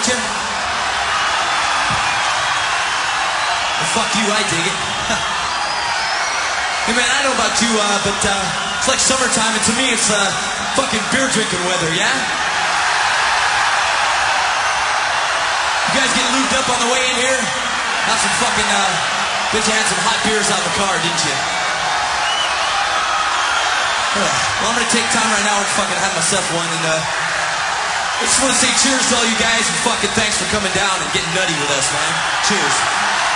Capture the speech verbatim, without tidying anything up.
don't you? Well, fuck you, I dig it. Hey man, I don't know about you, uh, but uh, it's like summertime, and to me it's uh, fucking beer drinking weather, yeah? You guys get lubed up on the way in here? Have some fucking, uh, bet you had some hot beers out of the car, didn't you? Well, I'm gonna take time right now and fucking have myself one, and uh, I just want to say cheers to all you guys, and fucking thanks for coming down and getting nutty with us, man. Cheers.